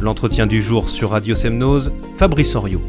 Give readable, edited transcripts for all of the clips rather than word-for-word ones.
L'entretien du jour sur Radio Semnose, Fabrice Oriot.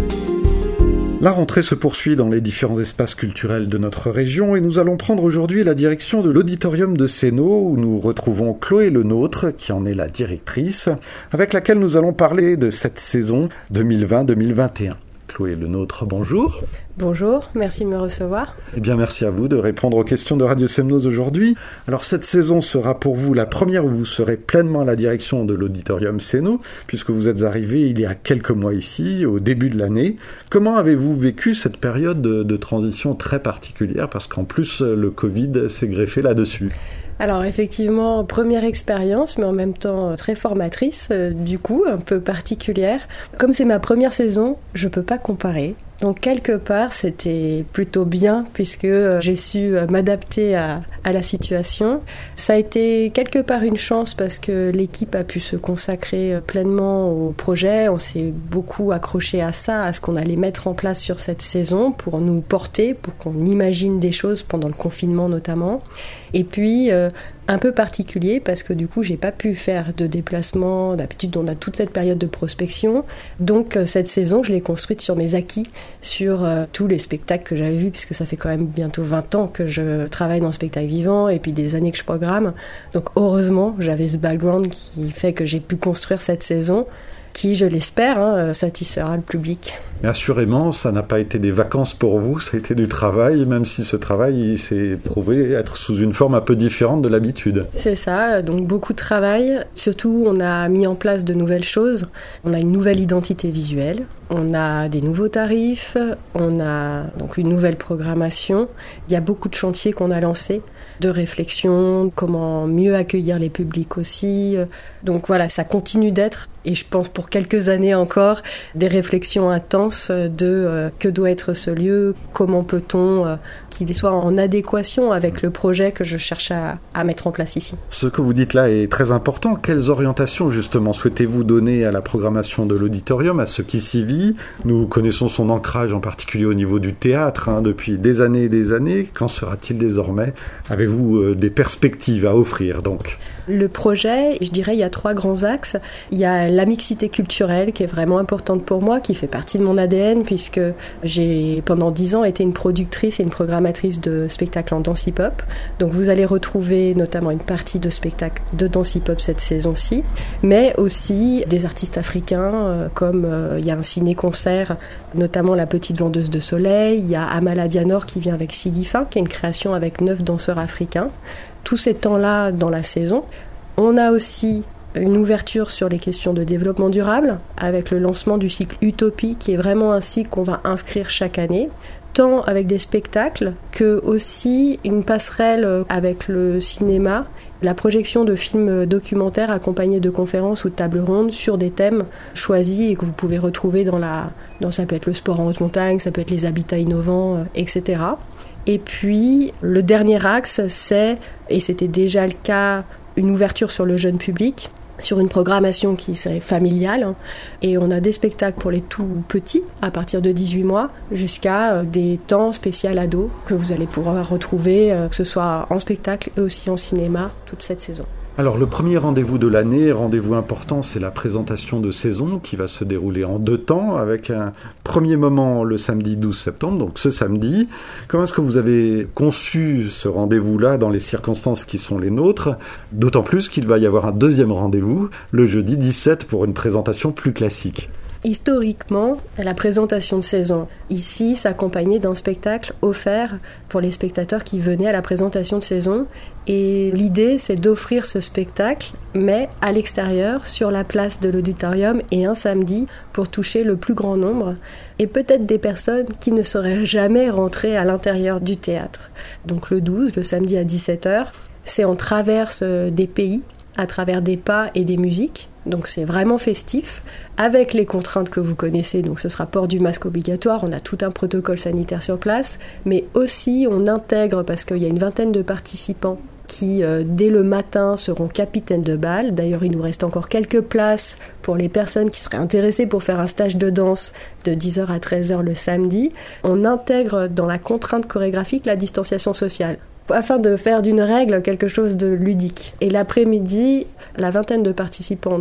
La rentrée se poursuit dans les différents espaces culturels de notre région et nous allons prendre aujourd'hui la direction de l'auditorium de Sénaux où nous retrouvons Chloé Lenôtre qui en est la directrice, avec laquelle nous allons parler de cette saison 2020-2021. Chloé Lenôtre, bonjour. Bonjour, merci de me recevoir. Eh bien, merci à vous de répondre aux questions de Radio Semnose aujourd'hui. Alors, cette saison sera pour vous la première où vous serez pleinement à la direction de l'auditorium Sénaux, puisque vous êtes arrivé il y a quelques mois ici, au début de l'année. Comment avez-vous vécu cette période de transition très particulière, parce qu'en plus, le Covid s'est greffé là-dessus? Alors effectivement, première expérience, mais en même temps très formatrice, du coup, un peu particulière. Comme c'est ma première saison, je peux pas comparer. Donc quelque part, c'était plutôt bien puisque j'ai su m'adapter à la situation. Ça a été quelque part une chance parce que l'équipe a pu se consacrer pleinement au projet. On s'est beaucoup accroché à ça, à ce qu'on allait mettre en place sur cette saison pour nous porter, pour qu'on imagine des choses pendant le confinement notamment. Et puis, un peu particulier parce que du coup, j'ai pas pu faire de déplacement. D'habitude, on a toute cette période de prospection. Donc, cette saison, je l'ai construite sur mes acquis, sur tous les spectacles que j'avais vus, puisque ça fait quand même bientôt 20 ans que je travaille dans le spectacle vivant et puis des années que je programme. Donc, heureusement, j'avais ce background qui fait que j'ai pu construire cette saison qui, je l'espère, satisfera le public. Mais assurément, ça n'a pas été des vacances pour vous, ça a été du travail, même si ce travail s'est trouvé être sous une forme un peu différente de l'habitude. C'est ça, donc beaucoup de travail. Surtout, on a mis en place de nouvelles choses. On a une nouvelle identité visuelle, on a des nouveaux tarifs, on a donc une nouvelle programmation. Il y a beaucoup de chantiers qu'on a lancés, de réflexion, comment mieux accueillir les publics aussi. Donc voilà, ça continue d'être, et je pense pour quelques années encore, des réflexions intenses de que doit être ce lieu, comment peut-on qu'il soit en adéquation avec le projet que je cherche à mettre en place ici. Ce que vous dites là est très important. Quelles orientations justement souhaitez-vous donner à la programmation de l'auditorium, à ce qui s'y vit? Nous connaissons son ancrage en particulier au niveau du théâtre depuis des années et des années. Qu'en sera-t-il désormais? Avez-vous des perspectives à offrir donc? Le projet, je dirais, il y a 3 grands axes. Il y a la mixité culturelle qui est vraiment importante pour moi, qui fait partie de mon ADN puisque j'ai pendant 10 ans été une productrice et une programmatrice de spectacles en danse hip-hop. Donc vous allez retrouver notamment une partie de spectacles de danse hip-hop cette saison-ci, mais aussi des artistes africains comme il y a un ciné-concert, notamment La Petite Vendeuse de Soleil, il y a Amala Dianor qui vient avec Sigifin, qui est une création avec 9 danseurs africains. Tous ces temps-là dans la saison. On a aussi une ouverture sur les questions de développement durable avec le lancement du cycle Utopie qui est vraiment un cycle qu'on va inscrire chaque année, tant avec des spectacles que aussi une passerelle avec le cinéma, la projection de films documentaires accompagnés de conférences ou de tables rondes sur des thèmes choisis et que vous pouvez retrouver ça peut être le sport en haute montagne, ça peut être les habitats innovants, etc. Et puis, le dernier axe, et c'était déjà le cas, une ouverture sur le jeune public, sur une programmation qui serait familiale. Et on a des spectacles pour les tout petits, à partir de 18 mois, jusqu'à des temps spéciaux ados que vous allez pouvoir retrouver, que ce soit en spectacle et aussi en cinéma, toute cette saison. Alors le premier rendez-vous de l'année, rendez-vous important, c'est la présentation de saison qui va se dérouler en 2 temps avec un premier moment le samedi 12 septembre, donc ce samedi. Comment est-ce que vous avez conçu ce rendez-vous-là dans les circonstances qui sont les nôtres? D'autant plus qu'il va y avoir un deuxième rendez-vous le jeudi 17 pour une présentation plus classique. Historiquement, la présentation de saison ici s'accompagnait d'un spectacle offert pour les spectateurs qui venaient à la présentation de saison. Et l'idée, c'est d'offrir ce spectacle, mais à l'extérieur, sur la place de l'auditorium et un samedi pour toucher le plus grand nombre. Et peut-être des personnes qui ne seraient jamais rentrées à l'intérieur du théâtre. Donc le 12, le samedi à 17h, c'est on traverse des pays à travers des pas et des musiques. Donc c'est vraiment festif, avec les contraintes que vous connaissez, donc ce sera port du masque obligatoire, on a tout un protocole sanitaire sur place, mais aussi on intègre, parce qu'il y a une 20aine de participants qui, dès le matin, seront capitaines de bal. D'ailleurs, il nous reste encore quelques places pour les personnes qui seraient intéressées pour faire un stage de danse de 10h à 13h le samedi. On intègre dans la contrainte chorégraphique la distanciation sociale, afin de faire d'une règle quelque chose de ludique. Et l'après-midi, la 20aine de participants, donc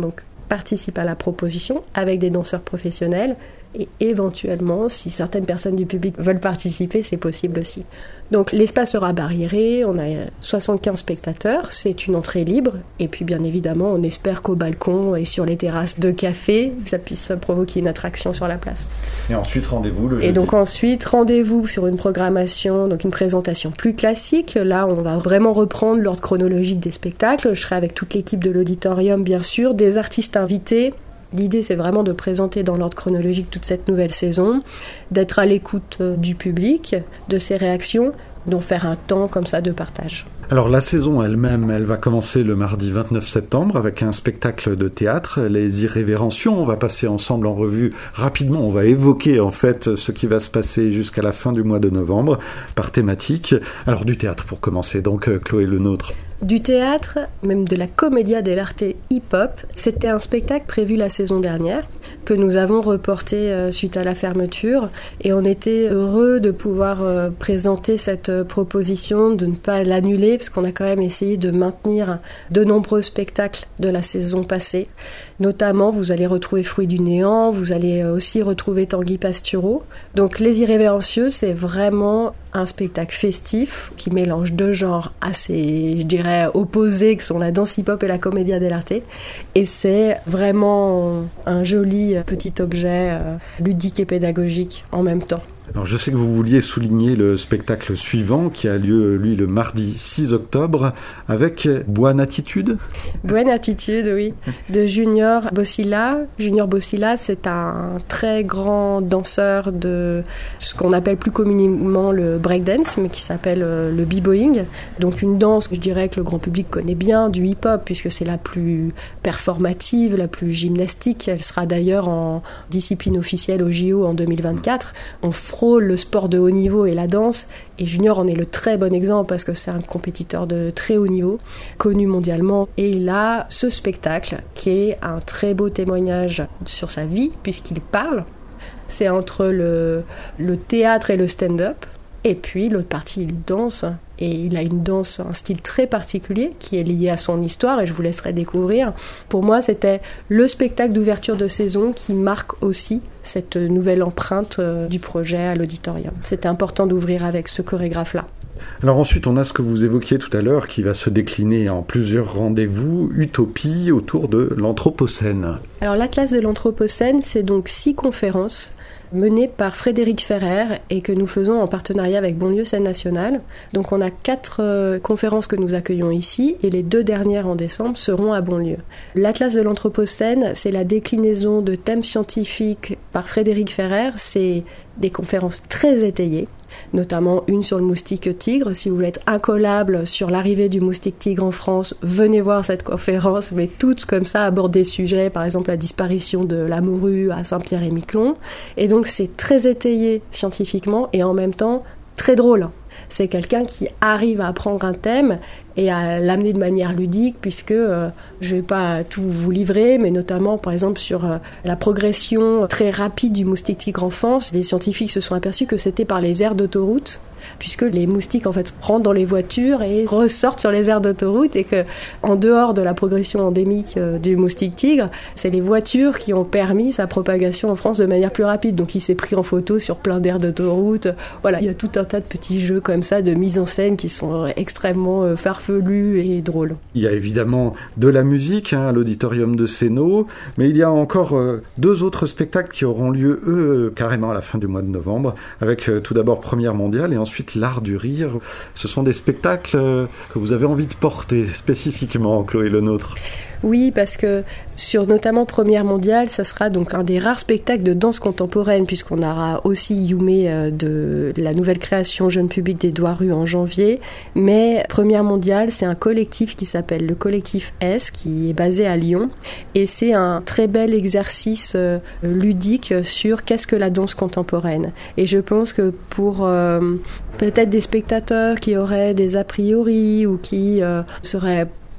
participe à la proposition avec des danseurs professionnels et éventuellement, si certaines personnes du public veulent participer, c'est possible aussi. Donc l'espace sera barriéré, on a 75 spectateurs, c'est une entrée libre et puis bien évidemment on espère qu'au balcon et sur les terrasses de café, ça puisse provoquer une attraction sur la place. Et ensuite rendez-vous le jeudi. Et donc ensuite rendez-vous sur une programmation, donc une présentation plus classique. Là on va vraiment reprendre l'ordre chronologique des spectacles, je serai avec toute l'équipe de l'auditorium bien sûr, des artistes invités. L'idée, c'est vraiment de présenter dans l'ordre chronologique toute cette nouvelle saison, d'être à l'écoute du public, de ses réactions, d'en faire un temps comme ça de partage. Alors la saison elle-même, elle va commencer le mardi 29 septembre avec un spectacle de théâtre, Les Irrévérencieux. On va passer ensemble en revue rapidement, on va évoquer en fait ce qui va se passer jusqu'à la fin du mois de novembre par thématique. Alors du théâtre pour commencer, donc Chloé Lenôtre. Du théâtre, même de la commedia dell'arte hip-hop, c'était un spectacle prévu la saison dernière, que nous avons reporté suite à la fermeture, et on était heureux de pouvoir présenter cette proposition, de ne pas l'annuler, parce qu'on a quand même essayé de maintenir de nombreux spectacles de la saison passée. Notamment, vous allez retrouver Fruits du Néant, vous allez aussi retrouver Tanguy Pastureau. Donc Les Irrévérencieux, c'est vraiment un spectacle festif qui mélange deux genres assez, je dirais, opposés, que sont la danse hip-hop et la commedia dell'arte. Et c'est vraiment un joli petit objet ludique et pédagogique en même temps. Alors je sais que vous vouliez souligner le spectacle suivant qui a lieu, lui, le mardi 6 octobre avec Buone Attitude. Buone Attitude, oui, de Junior Bossilla. Junior Bossilla, c'est un très grand danseur de ce qu'on appelle plus communément le breakdance, mais qui s'appelle le b-boying. Donc une danse que je dirais que le grand public connaît bien, du hip-hop, puisque c'est la plus performative, la plus gymnastique. Elle sera d'ailleurs en discipline officielle au JO en 2024. On frôle le sport de haut niveau et la danse, et Junior en est le très bon exemple parce que c'est un compétiteur de très haut niveau, connu mondialement, et il a ce spectacle qui est un très beau témoignage sur sa vie puisqu'il parle. C'est entre le théâtre et le stand-up, et puis l'autre partie il danse, et il a une danse, un style très particulier qui est lié à son histoire, et je vous laisserai découvrir. Pour moi, c'était le spectacle d'ouverture de saison qui marque aussi cette nouvelle empreinte du projet à l'auditorium. C'était important d'ouvrir avec ce chorégraphe-là. Alors ensuite, on a ce que vous évoquiez tout à l'heure qui va se décliner en plusieurs rendez-vous, Utopie autour de l'Anthropocène. Alors l'Atlas de l'Anthropocène, c'est donc 6 conférences menées par Frédéric Ferrer et que nous faisons en partenariat avec Bonlieu Scène Nationale. Donc on a 4 conférences que nous accueillons ici et les 2 dernières en décembre seront à Bonlieu. L'Atlas de l'Anthropocène, c'est la déclinaison de thèmes scientifiques par Frédéric Ferrer. C'est des conférences très étayées, notamment une sur le moustique tigre. Si vous voulez être incollable sur l'arrivée du moustique tigre en France, venez voir cette conférence, mais toutes comme ça abordent des sujets, par exemple la disparition de la morue à Saint-Pierre-et-Miquelon. Et donc c'est très étayé scientifiquement et en même temps très drôle. C'est quelqu'un qui arrive à prendre un thème et à l'amener de manière ludique, puisque je ne vais pas tout vous livrer, mais notamment par exemple sur la progression très rapide du moustique tigre en France. Les scientifiques se sont aperçus que c'était par les aires d'autoroute, puisque les moustiques en fait rentrent dans les voitures et ressortent sur les aires d'autoroute, et que en dehors de la progression endémique du moustique tigre, c'est les voitures qui ont permis sa propagation en France de manière plus rapide. Donc il s'est pris en photo sur plein d'aires d'autoroute. Voilà, il y a tout un tas de petits jeux comme ça de mise en scène qui sont extrêmement farfelus et drôles. Il y a évidemment de la musique à l'auditorium de Sénaux, mais il y a encore 2 autres spectacles qui auront lieu, eux, carrément à la fin du mois de novembre, avec tout d'abord Première Mondiale et ensuite L'Art du Rire. Ce sont des spectacles que vous avez envie de porter spécifiquement, Chloé Lenôtre. Oui, parce que sur notamment Première Mondiale, ça sera donc un des rares spectacles de danse contemporaine, puisqu'on aura aussi Youmé de la nouvelle création Jeune Public des Doigt-Rue en janvier. Mais Première Mondiale, c'est un collectif qui s'appelle le collectif S, qui est basé à Lyon. Et c'est un très bel exercice ludique sur qu'est-ce que la danse contemporaine. Et je pense que pour peut-être des spectateurs qui auraient des a priori ou qui seraient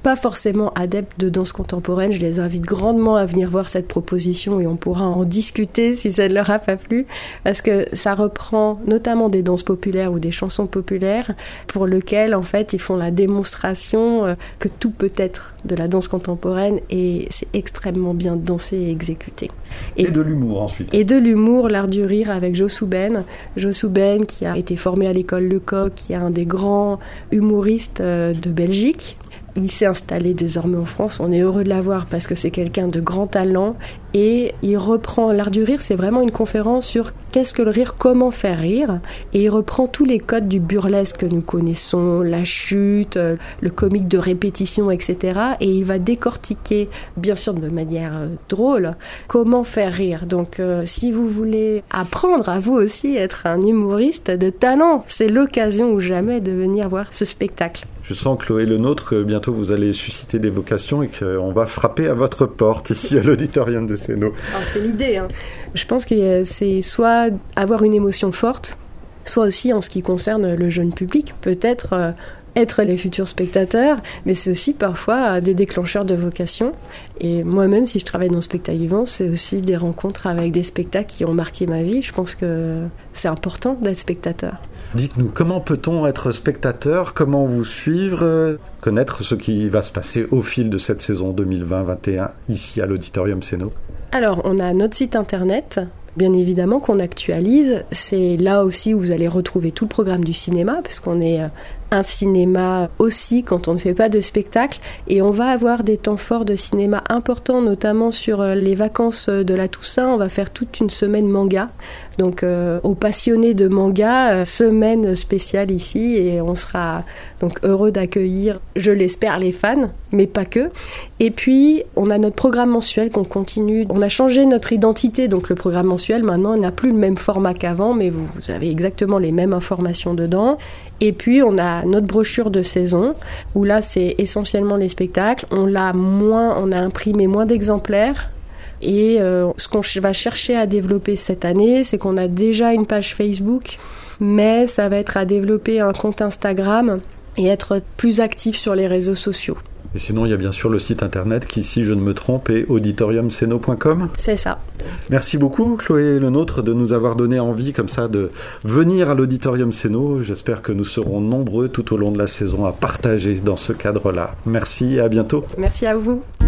pas forcément adeptes de danse contemporaine, je les invite grandement à venir voir cette proposition et on pourra en discuter si ça ne leur a pas plu, parce que ça reprend notamment des danses populaires ou des chansons populaires pour lesquelles en fait ils font la démonstration que tout peut être de la danse contemporaine et c'est extrêmement bien dansé et exécuté. Et de l'humour ensuite. Et de l'humour, l'art du rire avec Jo Souben. Jo Souben qui a été formé à l'école Lecoq, qui est un des grands humoristes de Belgique. Il s'est installé désormais en France, on est heureux de l'avoir parce que c'est quelqu'un de grand talent et il reprend l'art du rire, c'est vraiment une conférence sur qu'est-ce que le rire, comment faire rire et il reprend tous les codes du burlesque que nous connaissons, la chute, le comique de répétition, etc. Et il va décortiquer, bien sûr de manière drôle, comment faire rire. Donc si vous voulez apprendre à vous aussi être un humoriste de talent, c'est l'occasion ou jamais de venir voir ce spectacle. Je sens, Chloé Lenôtre, que bientôt vous allez susciter des vocations et qu'on va frapper à votre porte ici à l'Auditorium de Sénaux. Alors, c'est l'idée. Je pense que c'est soit avoir une émotion forte, soit aussi en ce qui concerne le jeune public, peut-être être les futurs spectateurs, mais c'est aussi parfois des déclencheurs de vocation. Et moi-même, si je travaille dans le spectacle vivant, c'est aussi des rencontres avec des spectacles qui ont marqué ma vie. Je pense que c'est important d'être spectateur. Dites-nous, comment peut-on être spectateur ? Comment vous suivre ? Connaître ce qui va se passer au fil de cette saison 2020-21 ici à l'Auditorium Sénaux ? Alors, on a notre site internet, bien évidemment, qu'on actualise. C'est là aussi où vous allez retrouver tout le programme du cinéma, puisqu'on est un cinéma aussi quand on ne fait pas de spectacle. Et on va avoir des temps forts de cinéma importants, notamment sur les vacances de la Toussaint. On va faire toute une semaine manga. Donc, aux passionnés de manga, semaine spéciale ici. Et on sera donc heureux d'accueillir, je l'espère, les fans, mais pas que. Et puis, on a notre programme mensuel qu'on continue. On a changé notre identité, donc le programme mensuel, maintenant, n'a plus le même format qu'avant, mais vous avez exactement les mêmes informations dedans. Et puis, on a notre brochure de saison, où là, c'est essentiellement les spectacles. On a imprimé moins d'exemplaires. Et ce qu'on va chercher à développer cette année, c'est qu'on a déjà une page Facebook, mais ça va être à développer un compte Instagram et être plus actif sur les réseaux sociaux. Et sinon, il y a bien sûr le site internet qui, si je ne me trompe, est auditoriumsénaux.com. C'est ça. Merci beaucoup, Chloé Lenôtre, de nous avoir donné envie comme ça de venir à l'Auditorium Sénaux. J'espère que nous serons nombreux tout au long de la saison à partager dans ce cadre-là. Merci et à bientôt. Merci à vous.